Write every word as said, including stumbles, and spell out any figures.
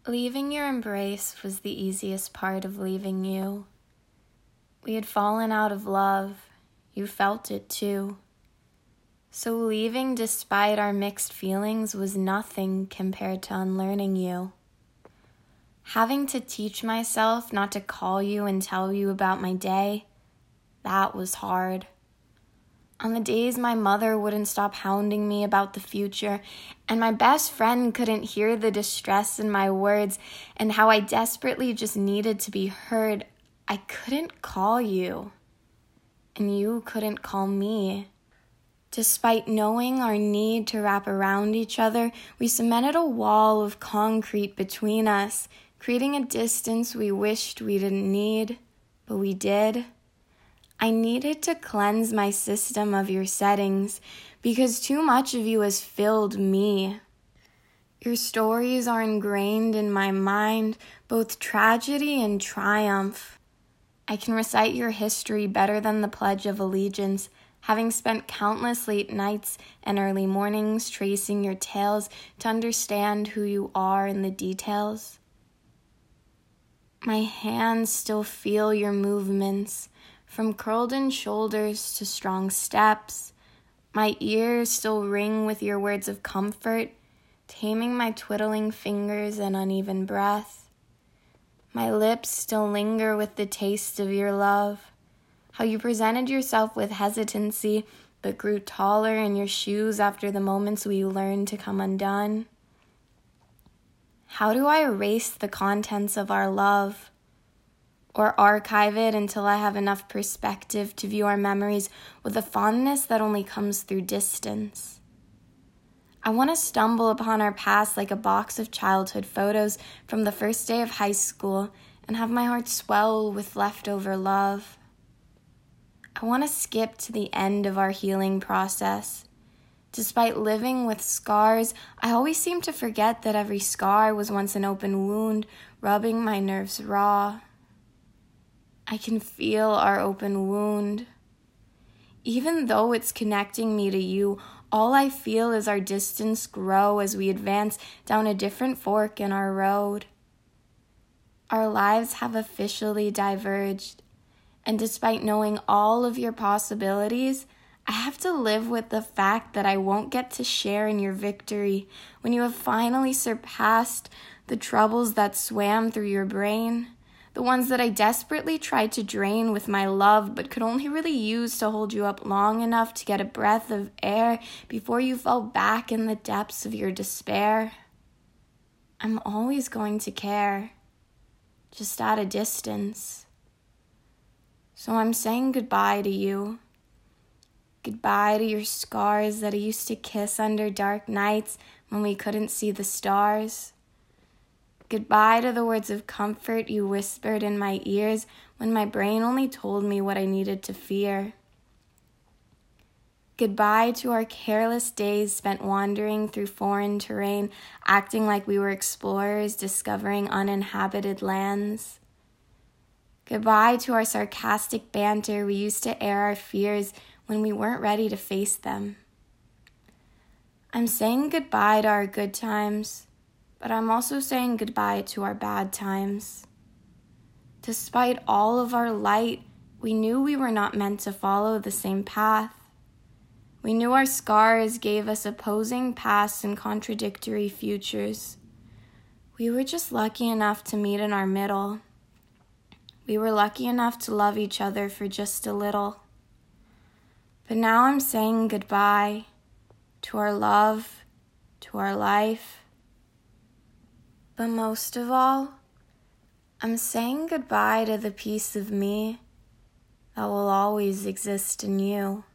Leaving your embrace was the easiest part of leaving you. We had fallen out of love. You felt it too. So leaving despite our mixed feelings was nothing compared to unlearning you. Having to teach myself not to call you and tell you about my day, that was hard. On the days my mother wouldn't stop hounding me about the future, and my best friend couldn't hear the distress in my words and how I desperately just needed to be heard, I couldn't call you, and you couldn't call me. Despite knowing our need to wrap around each other, we cemented a wall of concrete between us, creating a distance we wished we didn't need, but we did. I needed to cleanse my system of your settings because too much of you has filled me. Your stories are ingrained in my mind, both tragedy and triumph. I can recite your history better than the Pledge of Allegiance, having spent countless late nights and early mornings tracing your tales to understand who you are in the details. My hands still feel your movements, from curled-in shoulders to strong steps. My ears still ring with your words of comfort, taming my twiddling fingers and uneven breath. My lips still linger with the taste of your love, how you presented yourself with hesitancy but grew taller in your shoes after the moments we learned to come undone. How do I erase the contents of our love? Or archive it until I have enough perspective to view our memories with a fondness that only comes through distance. I want to stumble upon our past like a box of childhood photos from the first day of high school and have my heart swell with leftover love. I want to skip to the end of our healing process. Despite living with scars, I always seem to forget that every scar was once an open wound, rubbing my nerves raw. I can feel our open wound. Even though it's connecting me to you, all I feel is our distance grow as we advance down a different fork in our road. Our lives have officially diverged, and despite knowing all of your possibilities, I have to live with the fact that I won't get to share in your victory when you have finally surpassed the troubles that swam through your brain. The ones that I desperately tried to drain with my love but could only really use to hold you up long enough to get a breath of air before you fell back in the depths of your despair. I'm always going to care, just at a distance. So I'm saying goodbye to you. Goodbye to your scars that I used to kiss under dark nights when we couldn't see the stars. Goodbye to the words of comfort you whispered in my ears when my brain only told me what I needed to fear. Goodbye to our careless days spent wandering through foreign terrain, acting like we were explorers discovering uninhabited lands. Goodbye to our sarcastic banter we used to air our fears when we weren't ready to face them. I'm saying goodbye to our good times, but I'm also saying goodbye to our bad times. Despite all of our light, we knew we were not meant to follow the same path. We knew our scars gave us opposing pasts and contradictory futures. We were just lucky enough to meet in our middle. We were lucky enough to love each other for just a little. But now I'm saying goodbye to our love, to our life. But most of all, I'm saying goodbye to the piece of me that will always exist in you.